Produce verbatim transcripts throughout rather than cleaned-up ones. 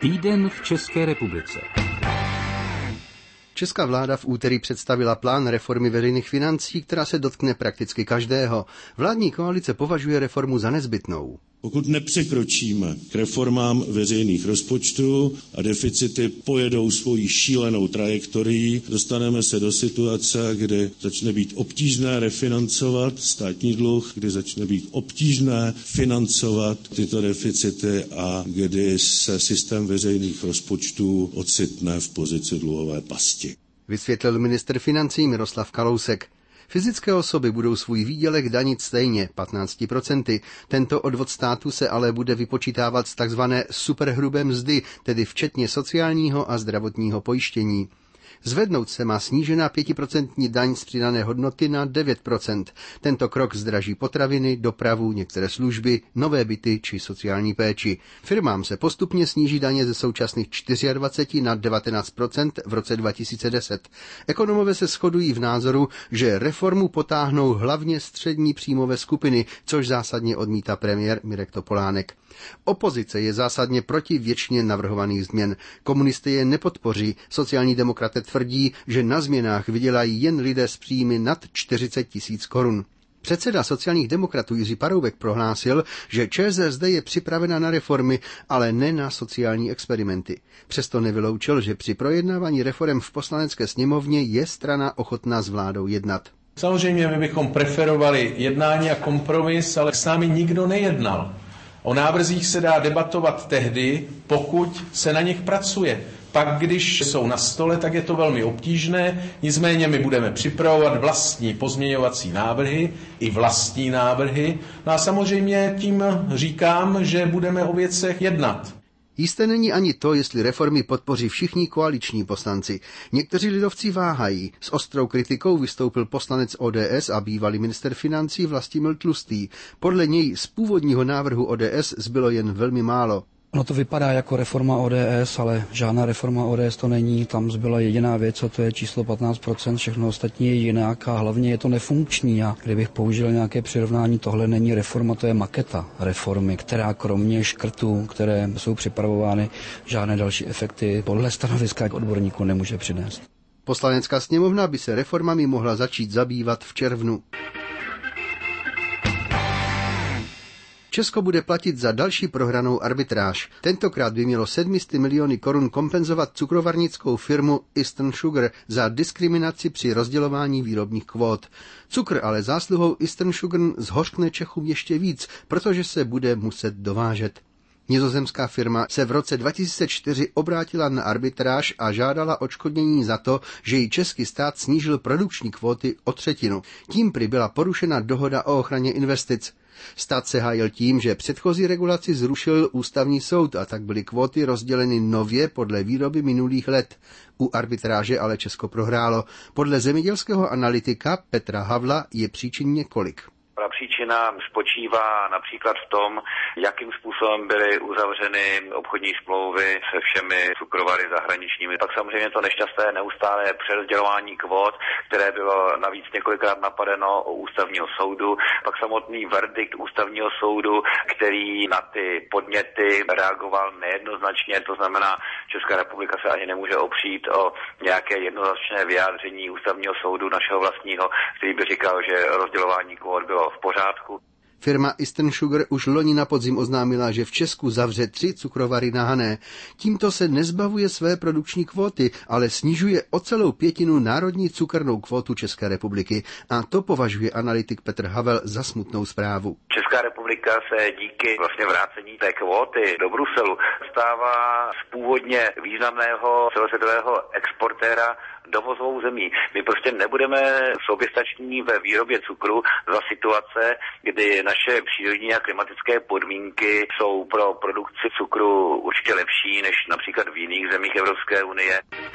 Týden v České republice. Česká vláda v úterý představila plán reformy veřejných financí, která se dotkne prakticky každého. Vládní koalice považuje reformu za nezbytnou. Pokud nepřekročíme k reformám veřejných rozpočtů a deficity pojedou svojí šílenou trajektorií, dostaneme se do situace, kdy začne být obtížné refinancovat státní dluh, kdy začne být obtížné financovat tyto deficity a kdy se systém veřejných rozpočtů ocitne v pozici dluhové pasti. Vysvětlil ministr financí Miroslav Kalousek. Fyzické osoby budou svůj výdělek danit stejně, patnáct procent. Tento odvod státu se ale bude vypočítávat z tzv. Superhrubé mzdy, tedy včetně sociálního a zdravotního pojištění. Zvednout se má snížená pětiprocentní daň z přidané hodnoty na devět procent. Tento krok zdraží potraviny, dopravu, některé služby, nové byty či sociální péči. Firmám se postupně sníží daně ze současných dvacet čtyři na devatenáct procent v roce dva tisíce deset. Ekonomové se shodují v názoru, že reformu potáhnou hlavně střední příjmové skupiny, což zásadně odmítá premiér Mirek Topolánek. Opozice je zásadně proti většině navrhovaných změn. Komunisté je nepodpoří. Sociální demokraté tvrdí, že na změnách vydělají jen lidé s příjmy nad čtyřicet tisíc korun. Předseda sociálních demokratů Jiří Paroubek prohlásil, že ČSSD je připravena na reformy, ale ne na sociální experimenty. Přesto nevyloučil, že při projednávání reforem v poslanecké sněmovně je strana ochotná s vládou jednat. Samozřejmě my bychom preferovali jednání a kompromis, ale s námi nikdo nejednal. O návrzích se dá debatovat tehdy, pokud se na nich pracuje. Pak, když jsou na stole, tak je to velmi obtížné, nicméně my budeme připravovat vlastní pozměňovací návrhy i vlastní návrhy. No a samozřejmě tím říkám, že budeme o věcech jednat. Jisté není ani to, jestli reformy podpoří všichni koaliční poslanci. Někteří lidovci váhají. S ostrou kritikou vystoupil poslanec O D S a bývalý minister financí Vlastimil Tlustý. Podle něj z původního návrhu O D S zbylo jen velmi málo. No to vypadá jako reforma O D S, ale žádná reforma O D S to není. Tam zbyla jediná věc, a to je číslo patnáct procent, všechno ostatní je jinak a hlavně je to nefunkční. A kdybych použil nějaké přirovnání, tohle není reforma, to je maketa reformy, která kromě škrtů, které jsou připravovány, žádné další efekty podle stanoviska odborníků nemůže přinést. Poslanecká sněmovna by se reformami mohla začít zabývat v červnu. Česko bude platit za další prohranou arbitráž. Tentokrát by mělo sedm set miliony korun kompenzovat cukrovarnickou firmu Eastern Sugar za diskriminaci při rozdělování výrobních kvót. Cukr ale zásluhou Eastern Sugar zhořkne Čechům ještě víc, protože se bude muset dovážet. Nizozemská firma se v roce dva tisíce čtyři obrátila na arbitráž a žádala odškodnění za to, že jí český stát snížil produkční kvóty o třetinu. Tím prý byla porušena dohoda o ochraně investic. Stát se hájil tím, že předchozí regulaci zrušil ústavní soud a tak byly kvóty rozděleny nově podle výroby minulých let. U arbitráže ale Česko prohrálo. Podle zemědělského analytika Petra Havla je příčin několik. Ta příčina spočívá například v tom, jakým způsobem byly uzavřeny obchodní smlouvy se všemi cukrovary zahraničními. Pak samozřejmě to nešťastné neustálé přerozdělování kvót, které bylo navíc několikrát napadeno u ústavního soudu. Pak samotný verdikt ústavního soudu, který na ty podněty reagoval nejednoznačně, to znamená, Česká republika se ani nemůže opřít o nějaké jednoznačné vyjádření ústavního soudu našeho vlastního, který by říkal, že rozdělování kvót bylo v pořádku. Firma Eastern Sugar už loni na podzim oznámila, že v Česku zavře tři cukrovary na Hané. Tímto se nezbavuje své produkční kvóty, ale snižuje o celou pětinu národní cukernou kvótu České republiky. A to považuje analytik Petr Havel za smutnou zprávu. Česká republika se díky vlastně vrácení té kvóty do Bruselu stává z původně významného celosvětového exportéra dovozovou zemí. My prostě nebudeme soběstační ve výrobě cukru za situace, kdy naše přírodní a klimatické podmínky jsou pro produkci cukru určitě lepší než například v jiných zemích Evropské unie.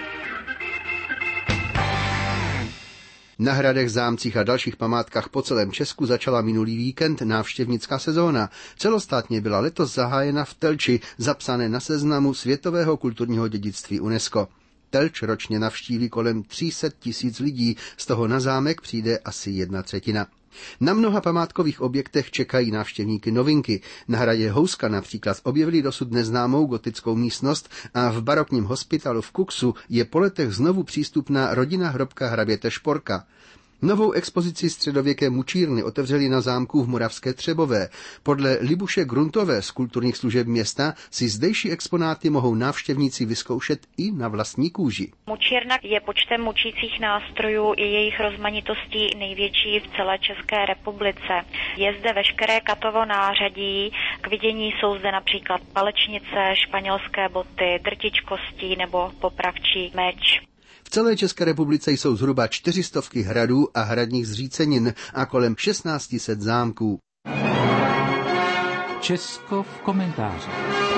Na hradech, zámcích a dalších památkách po celém Česku začala minulý víkend návštěvnická sezóna. Celostátně byla letos zahájena v Telči, zapsané na seznamu světového kulturního dědictví UNESCO. Telč ročně navštíví kolem tři sta tisíc lidí, z toho na zámek přijde asi jedna třetina. Na mnoha památkových objektech čekají návštěvníky novinky. Na hradě Houska například objevili dosud neznámou gotickou místnost a v barokním hospitalu v Kuxu je po letech znovu přístupná rodinná hrobka hraběte Šporka. Novou expozici středověké mučírny otevřeli na zámku v Moravské Třebové. Podle Libuše Gruntové z kulturních služeb města si zdejší exponáty mohou návštěvníci vyzkoušet i na vlastní kůži. Mučírna je počtem mučících nástrojů i jejich rozmanitostí největší v celé České republice. Je zde veškeré katovo nářadí, k vidění jsou zde například palečnice, španělské boty, drtičkosti nebo popravčí meč. V celé České republice jsou zhruba čtyřistovky hradů a hradních zřícenin a kolem šestnáct set zámků. Česko v komentáři.